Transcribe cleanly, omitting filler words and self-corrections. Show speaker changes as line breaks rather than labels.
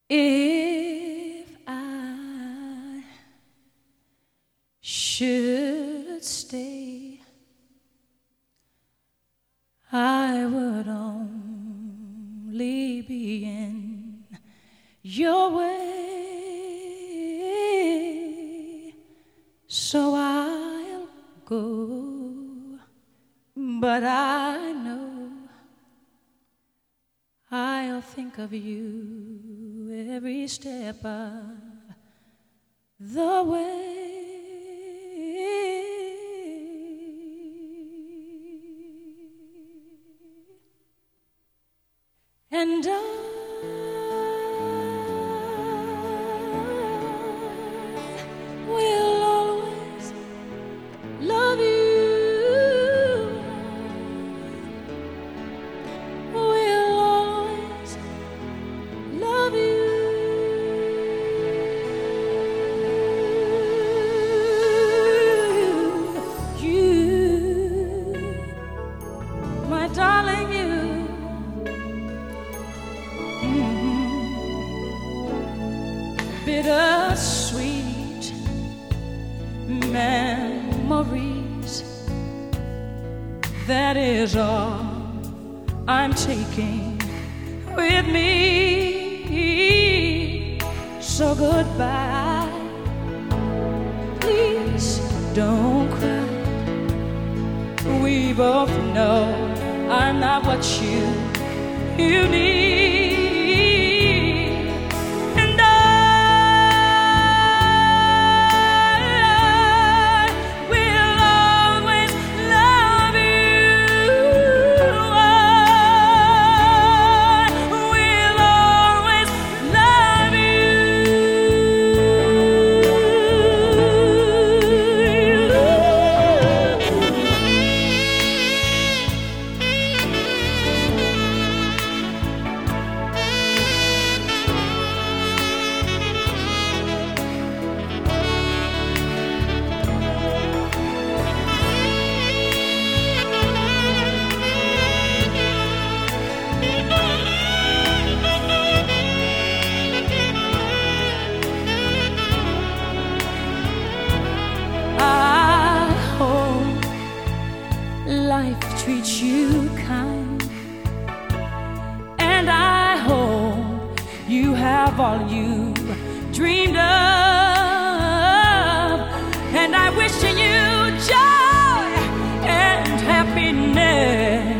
If I should stay, I would only be in your way, so I'll go, but I know I'll think of you every step of the way. And I will always love you. Will always love you. You, my darling, you. Bittersweet memories, that is all I'm taking with me. So goodbye, please don't cry. We both know I'm not what you need. Life treats you kind, and I hope you have all you dreamed of, and I wish you joy and happiness.